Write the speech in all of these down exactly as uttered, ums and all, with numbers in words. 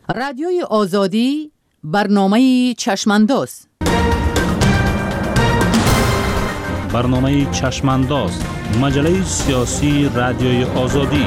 رادیوی آزادی برنامه چشمانداز. برنامه چشمانداز، مجله سیاسی رادیوی آزادی.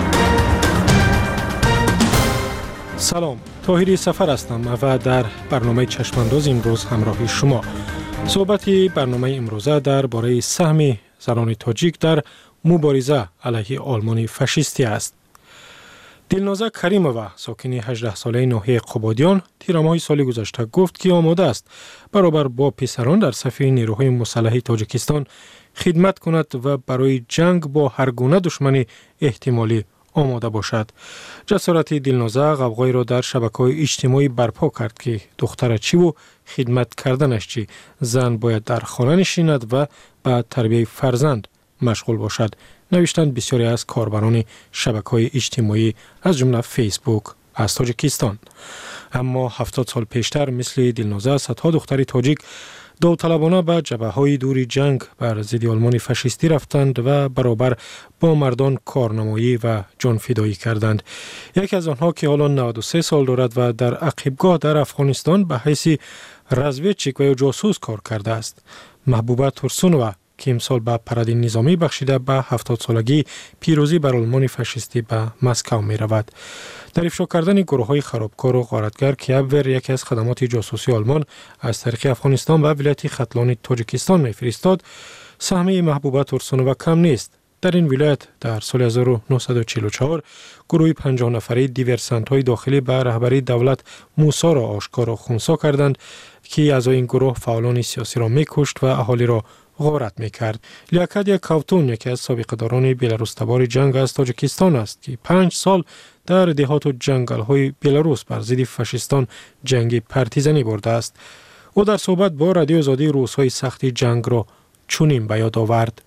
سلام، طاهری سفر هستم و در برنامه چشمانداز امروز همراه شما. صحبتی برنامه امروزه درباره سهم زنان تاجیک در مبارزه علیه آلمان فاشیستی است. دلنازه کریمووا، ساکن هجده ساله ناحیه قبادیان، تیر ماه سال گذشته گفت که آماده است برابر با پسران در صف نیروهای مسلح تاجیکستان خدمت کند و برای جنگ با هر گونه دشمن احتمالی آماده باشد. جسارت دلنازه غوغایی را در شبکه‌های اجتماعی برپا کرد که دختر چی و خدمت کردنش چی، زن باید در خانه نشیند و به تربیت فرزند مشغول باشد، نوشتند بسیاری از کاربران شبکه‌های اجتماعی از جمله فیسبوک از تاجیکستان. اما هفتاد سال پیشتر مثل دلنازه صدها دختر تاجیک داوطلبانه به جبهه‌های دور جنگ بر ضد آلمان فاشیستی رفتند و برابر با مردان کارنمایی و جان فدایی کردند. یکی از آنها که حالا نود و سه سال دارد و در عقبگاه در افغانستان به حیث رزویچیک و یا جاسوس کار کرده است، محبوبه ترسونووا، که امسال به پرده نظامی بخشیده به هفتاد سالگی پیروزی بر آلمان فاشیستی به مسکو می رود. در افشا کردن گروه های خرابکار و غارتگر که ابور یکی از خدمات جاسوسی آلمان از طریق افغانستان و ولایت ختلان تاجیکستان می فرستاد، سهم محبوبه ترسونووا کم نیست. در این ولایت در سال هزار و نهصد و چهل و چهار گروه پنجاه نفره دیورسانت های داخلی به رهبری دولت موسی را آشکار و خنثی کردند که اعضای این گروه فعالان سیاسی را می کشت و اهالی را غارت میکرد. لیاکادیا کاوتون یکی از سابقه‌داران بلاروس تبار جنگ از تاجیکستان است که پنج سال در دهات و جنگل‌های بلاروس بر ضد فاشیستان جنگ پرتیزنی برده است. او در صحبت با رادیو آزادی روزهای سخت جنگ را چنین به یاد آورد.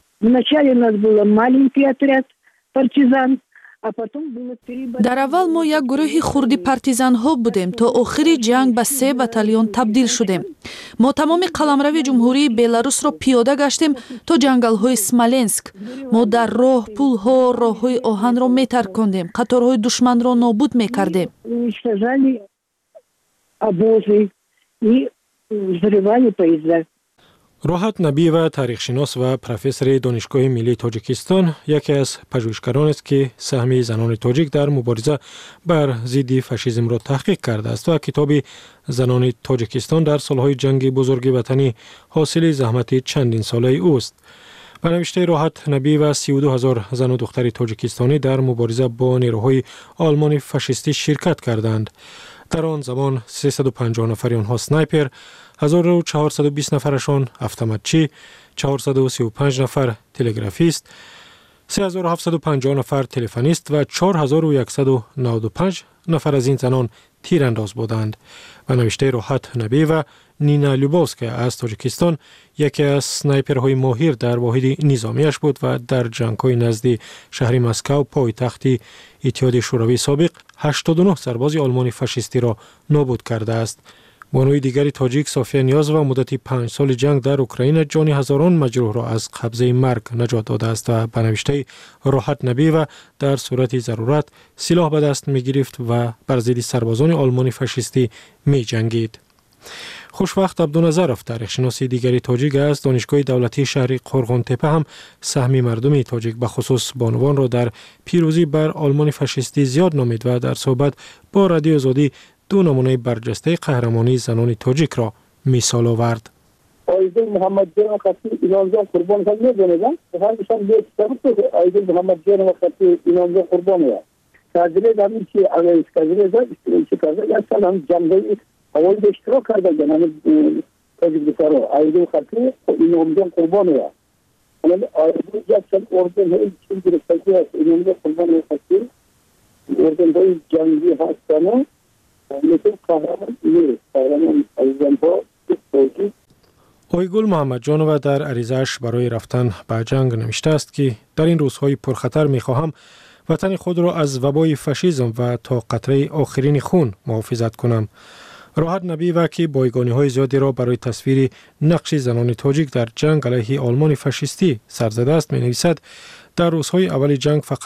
در اول ما یک گروه خردی پارتیزان ها بودیم تا آخر جنگ به سه بتالیون تبدیل شدیم. ما تمام قلمرو جمهوری بلاروس را پیاده گشتیم تا جنگل های اسمالنسک. ما در راه پول ها راه های آهن را می ترکاندیم، قطارهای دشمن را نابود می کردیم. راحت نبیوه، تاریخشناس و پروفسور دانشگاه ملی تاجیکستان، یکی از پژوهشگران است که سهم زنان تاجیک در مبارزه بر ضد فاشیسم را تحقیق کرده است و کتاب زنان تاجیکستان در سالهای جنگ بزرگ وطنی حاصل زحمت چندین ساله اوست. به نوشته راحت نبیوه، سی و دو هزار زن و دختر تاجیکستانی در مبارزه با نیروهای آلمان فاشیستی شرکت کردند. در آن زمان سیصد و پنجاه نفر آنها سنایپر، هزار و چهارصد و بیست نفرشان автоматچی، چهارصد و سی و پنج نفر تلگرافیست، سه هزار و هفتصد و پنجاه نفر تلفنیست و چهار هزار و صد و نود و پنج نفر از این زنان تیرانداز بودند. و نوشته راحت نبیوه، نینا لوبوفسکا از تاجیکستان یکی از سنایپرهای ماهر در واحد نظامیش بود و در جنگ‌های نزد شهر مسکو پایتخت اتحاد شوروی سابق هشتاد و نه سرباز آلمان فاشیستی را نابود کرده است. بانوی دیگری تاجیک صافیه نیازووا مدت پنج سال جنگ در اوکراین جان هزاران مجروح را از قبضه مرگ نجات داده است و به نوشته راحت نبیوه در صورت ضرورت سلاح به دست می گرفت و بر ضد سربازان آلمان فاشیستی می جنگید. خوشوقت عبدالنظرов، تاریخشناس دیگری تاجیک از دانشگاه دولتی شهر قرغان تپه، هم سهم مردم تاجیک به خصوص بانوان را در پیروزی بر آلمان فاشیستی زیاد نامید و در صحبت با رادیو آزادی دو نمونه برجسته قهرمانی زنان تاجیک را مثال آورد. آیدل محمد جان خطی اینانجا قربان خواهد میدونید. همشان بیت سرد آیدل محمد جان خطی اینانجا قربانه. تاجره داریم که اگر تاجره دار استفاده کرده یا سلام جنگی اول اشتراک کرده جناب تاجیک بسیار آیدل خطی اینانجا قربانه. ولی آیدل جسد اردن هایی چیز درستی است اینانجا قربانه خطی اردن هایی جنگی هستند. آیگل محمد جانووا در عریضه‌اش برای رفتن به جنگ نوشته است که در این روزهای پرخطر می‌خواهم وطن خود را از وبای فاشیسم و تا قطره آخرین خون محافظت کنم. راحت نبیوه که بایگانی‌های زیادی را برای تصویر نقش زنان تاجیک در جنگ علیه آلمان فاشیستی سرزده است می‌نویسد. در روزهای اول جنگ فقط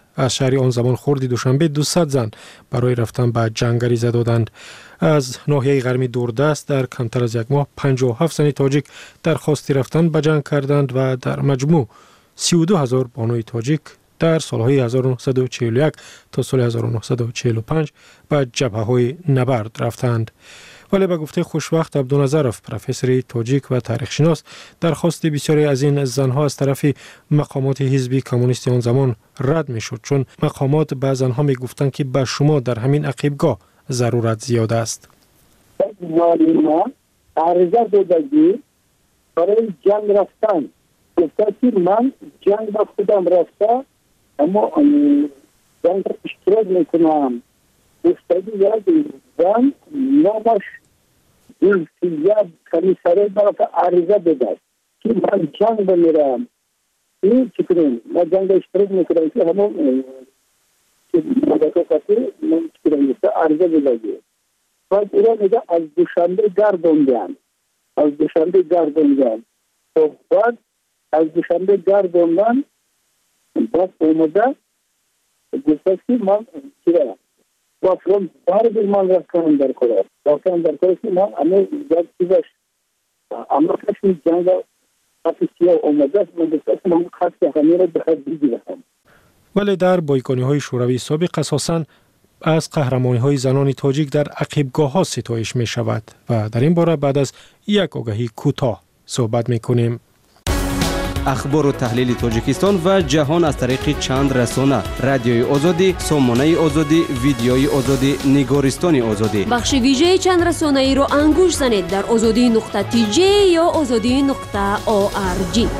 از شهر آن زمان خردی دوشنبه دویست زن برای رفتن به جنگ غریزه دادند. از ناحیه غربی دوردست در کمتر از یک ماه پنجاه و هفت زن تاجیک درخواست رفتن به جنگ کردند و در مجموع سی و دو هزار بانوی تاجیک در سالهای هزار و نهصد و چهل و یک تا سال هزار و نهصد و چهل و پنج به جبهه‌های نبرد رفتند. ولی به گفته خوشوقت عبدالنظرов، پروفسور تاجیک و تاریخ شناس، درخواست بسیاری از این زنها از طرف مقامات حزب کمونیست آن زمان رد میشد، چون مقامات به زنها میگفتند که به شما در همین عقیبگاه ضرورت زیاد است. ما عرضه دادگی برای جنگ رفتن گفته که من جنگ با خودم رفته اما جنگ را اشتراک میکنم. گفته یک زن نامش دلفیه کمیسره برای عرضه داده که من جنگ بمیرم. این چی کنیم؟ ما جنگ اشتراک میکنم که همون مدکه کسی من چی کنیم؟ عرضه داده. بعد او را میگه از دوشنبه گردوندن. از دوشنبه گردوندن. و بعد از دوشنبه گردوندن بعد اومده گفته که من چی دارم؟ با فرم بار bir man rastlanım der koyar. Rastlanım der koyar ki man ama güzel çizer. Ama kaçın canlı kapısiye olmadı. Ben de kaçın man kaç yakamıyla daha bilgi verdim. ولی در بایگانی های شوروی سابق اساساً از قهرمانی های زنان تاجیک در عقیبگاه ها ستایش می شود و در این باره بعد از یک آگهی کوتاه صحبت می کنیم. اخبار و تحلیل تاجیکستان و جهان از طریق چند رسانه: رادیوی آزادی، سامانه آزادی، ویدیوی آزادی، نگارستان آزادی. بخش ویژه چند رسانه ای را انگوش زنید در آزادی نقطه تی جی یا آزادی نقطه او آر جی.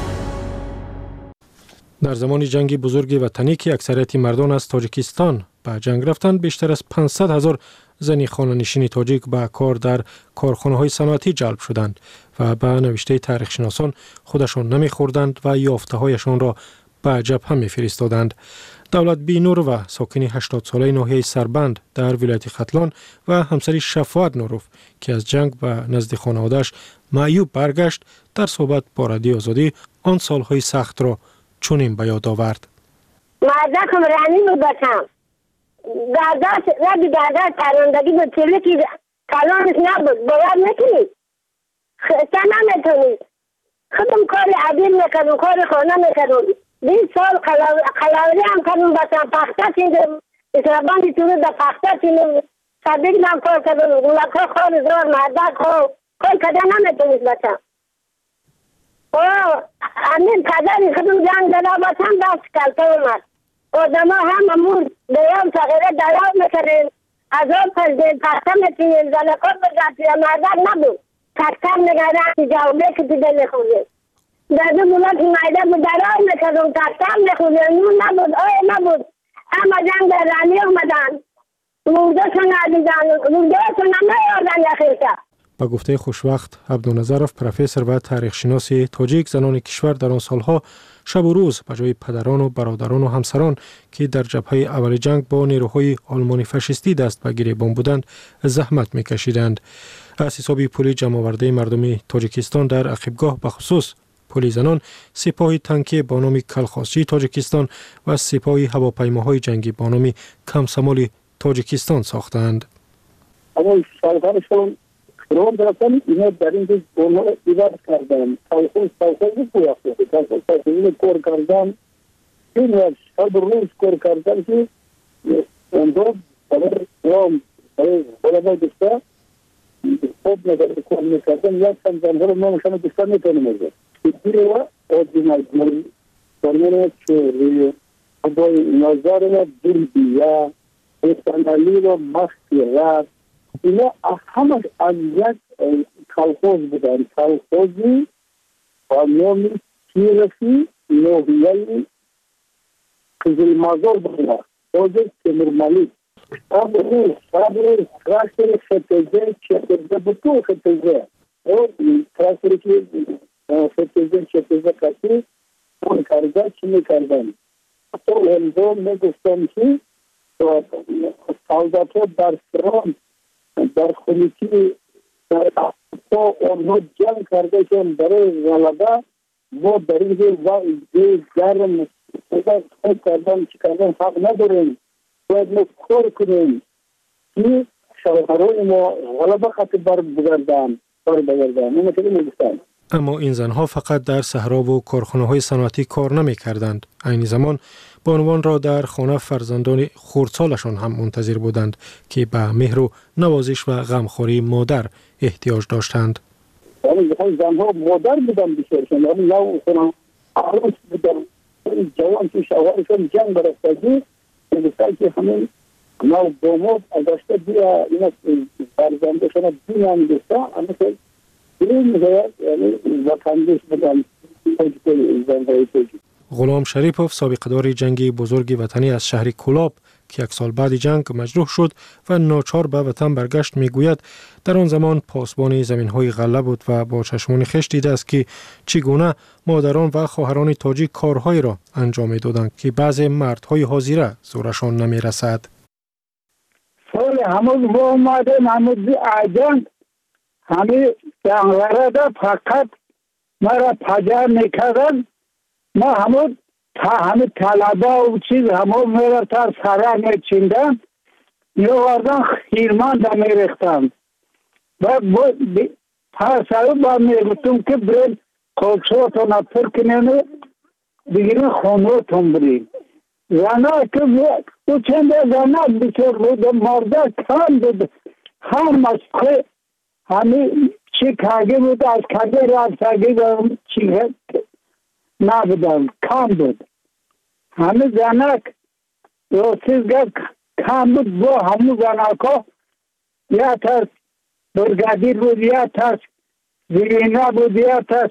در زمان جنگ بزرگ وطنی که اکثریت مردان از تاجیکستان به جنگ رفتند، بیشتر از پانصد هزار زنی خانه‌نشین تاجیک به کار در کارخانه‌های صنعتی جلب شدند و به نوشته تاریخ شناسان خودشان نمی‌خوردند و یافته‌هایشان را به جبهه می‌فرستادند. دولت بینور و ساکن هشتاد ساله ناحیه سربند در ولایت ختلان و همسری شفاعت نوروف که از جنگ به نزد خانواده‌اش معیوب برگشت، در صحبت با رادیو آزادی آن سالهای سخت را چنین به یاد آورد. مردم رانی بود باشم. گرداش رادی گرداش پروندگی بود چیزی که کلانش نبود. باید نکنید. خسته نمیتونید. خودم کار عدیل میکنم، کار خانه میکنم. بیست سال قلاوری هم کنم باشم. پخته چیزم. اسرابانی توی در پخته چیزم. صدیق نم کار کردم. ملکه خور زور مردک خور. کار کده نمیتونید باشم. اوه همین قدری خودم جنگ دلا باشم دست کلته اومد. آدم ها هم امور دیام تغییره دلاو میکنین. از آن پرزید پخته میتونین. زلکات بگردی مردک نبود. تکتر نگرد جاوبه که دیده نخونید. در دو بولت مایده بود درای میکردم تکتر نخونید. نون نبود آی نبود. اما جنگ در رانی آمدن. روزه شون عزیزان. روزه شون هم نیاردن یخیرشا. با گفته خوشوقت عبدالنظرов، پروفسور و تاریخ شناس تاجیک، زنان کشور در آن سالها شب و روز به جای پدران و برادران و همسران که در جبهه اول جنگ با نیروهای آلمانی فاشیستی دست به گریبان بودند زحمت میکشیدند. از حساب پول جمع‌آورده مردم تاجیکستان در عقیبگاه به خصوص پل زنان، سپاه تانکی با نام کلخاسی تاجیکستان و سپاه هواپیماهای جنگی با نام کمسمال تاجیکستان ساختند. اما سالهاشون روم درستان اینا در این جز اونها ایواد کردن. سالخوز سالخوز بپویافته. سالخوز سالخوز کور کردن. این و شب روز کور کردن که اونها برای روم برای بلابای دسته خوب نگرد کور میکردن. یا سمزنها رو نامشان دسته میتونه میزد. ایتیره و آدینال گل برمونه چوری بای نظر و دلبی یا استانالی و مختی رد اینا همه از یک کلخوز بودن. کلخوزی با نام تیرفی نوحیه قزل مازار بودن. خوزه تمرمالی اب روز اب روز تراکتر فتزه چتزه بطور فتزه او تراکتر که فتزه چتزه کسی اون کرده چی میکردن. تو هنزون میگفتن که سالداتو در فرانس در خونیکی در افتا آنها جنگ کرده که برای غلبه ما در این وقت گرم اگر خود کردن چی کردن حق نداریم، باید ما کار کنیم که شوهرای ما غلبه خطی بر بگردن بر بگردن اون مثل میگفتن. اما این زنها فقط در صحرا و کارخانه‌های صنعتی کار نمی‌کردند. عین زمان بانوان را در خانه فرزندان خردسالشان هم منتظر بودند که به مهر و نوازش و غمخوری مادر احتیاج داشتند. یعنی زنها مادر بودن بیشترشون، یعنی نو خونه عروس بودن، جوان که شوهرشون جنگ برفتگی میگفتن که همین نو داماد ازشته بیا اینا فرزندشون بیا میگفتن، اما که این میگوید یعنی وطندش بودن زنهای توجی. غلام شریپوف سابقه‌دار جنگ بزرگ وطنی از شهر کولاب که یک سال بعد جنگ مجروح شد و ناچار به وطن برگشت میگوید در آن زمان پاسبان زمین‌های غله بود و با چشمان خویش دیده است که چگونه مادران و خواهران تاجیک کارهایی را انجام می‌دادند که بعضی مردهای حاضره زورشان نمی‌رسد. سال همون با اومدن همون آجان همه جنگلده فقط مرا پجر میکردن، ما همون تا همه طلبه و چیز همون میره تا سره میچیندن میوردن خیرمان دا میرختن و تا سره با میگفتم که برید کلشوتون اپر کنین بگیرین خونوتون برید. زنها که او چنده زنها بسر بود مرده کم بود، هم مسکه همه چی کاغی بود از کاغی رفتگی دارم چی نبودم کم بود. همه زنک روسیزگاه کم بود با همه زنکا یا تاس برگادیر بود یا تاس زیرینا بود یا تاس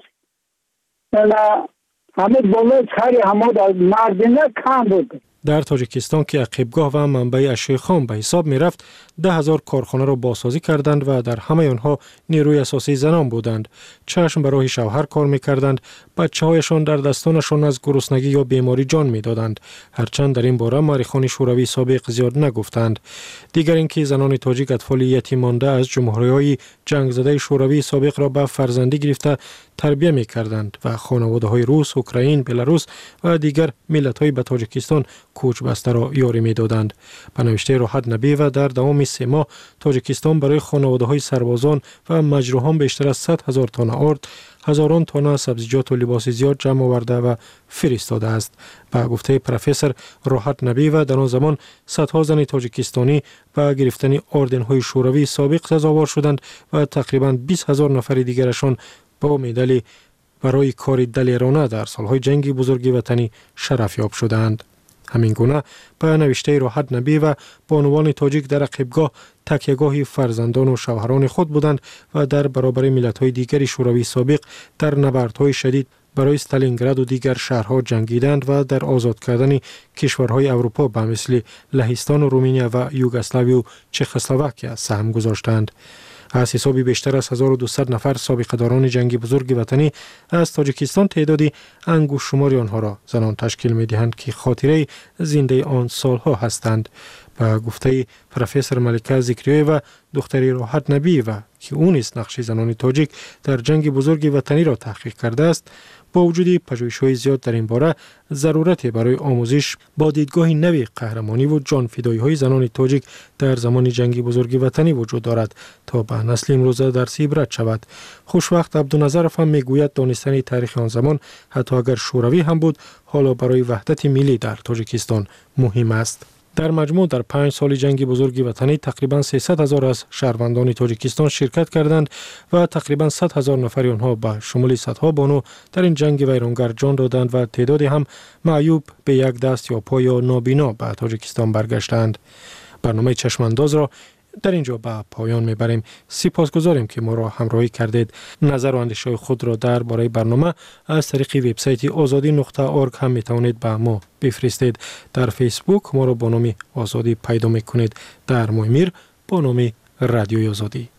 همه بلوچ خری همه مردینه کم بود. در تاجیکستان که عقیبگاه و منبع اشیاء خام به حساب می رفت، ده هزار کارخانه را بازسازی کردند و در همه آنها نیروی اساسی زنان بودند. چشم به راه شوهر کار می کردند، بچه هایشان در دستانشان از گرسنگی یا بیماری جان می دادند. هرچند در این باره مورخان شوروی سابق زیاد نگفتند. دیگر اینکه زنان تاجیک اطفال یتیم مانده از جمهوری‌های جنگ زده شوروی سابق را به فرزندی گرفته تربیت می کردند و خانواده‌های روس، اوکراین، بلاروس و دیگر ملت‌های به تاجیکستان کوچ بسته را یاری می دادند. به نوشته راحت نبی و در دوام سه ماه تاجیکستان برای خانواده‌های سربازان و مجروحان بیشتر از صد هزار تن آرد، هزاران تن سبزیجات و لباس زیاد جمع آورده و فرستاده است. به گفته پروفسور راحت نبی و در آن زمان صدها زن تاجیکستانی با گرفتن اردن‌های شوروی سابق سزاوار شدند و تقریباً بیست هزار نفر دیگرشان با مدال برای کار دلیرانه در سالهای جنگ بزرگ وطنی شرفیاب شدند. همین گونه به نوشته راحت نبی و بانوان تاجیک در عقیبگاه تکیهگاه فرزندان و شوهران خود بودند و در برابر ملت‌های دیگر شوروی سابق در نبردهای شدید برای استالینگراد و دیگر شهرها جنگیدند و در آزاد کردن کشورهای اروپا به مثل لهستان و رومانیا و یوگسلاوی و چخسلواکیا سهم گذاشتند. از حسابی بیشتر از هزار و دویست نفر سابقه‌داران جنگ بزرگ وطنی از تاجیکستان تعدادی انگوش شماری آنها را زنان تشکیل می‌دهند که خاطره زنده آن سالها هستند. به گفته پروفسور ملکه ذکریای و دختری راحت نبی و که او نیز نقش زنان تاجیک در جنگ بزرگ وطنی را تحقیق کرده است، با وجود پژوهش‌های زیاد در این باره ضرورت برای آموزش با دیدگاه نوی قهرمانی و جانفدایی‌های زنان تاجیک در زمان جنگ بزرگ وطنی وجود دارد تا به نسل امروزه درس عبرت شود. خوشوقت عبدالنظرف هم میگوید دانستن تاریخ آن زمان حتی اگر شوروی هم بود حالا برای وحدت ملی در تاجیکستان مهم است. در مجموع در پنج سال جنگ بزرگ وطنی تقریباً سیصد هزار از شهروندان تاجیکستان شرکت کردند و تقریباً صد هزار نفر آنها به شمول صدها بانو در این جنگ ویرانگر جان دادند و تعدادی هم معیوب به یک دست یا پا یا نابینا به تاجیکستان برگشتند. برنامه چشمانداز را در اینجا به پایان میبریم. سپاسگزاریم که ما را همراهی کردید. نظر و اندیشه خود را در باره برنامه از طریق وبسایت آزادی نقطه اورگ هم میتوانید به ما بفرستید. در فیسبوک ما را با نام آزادی پیدا میکنید. در مویمیر با نام رادیوی آزادی.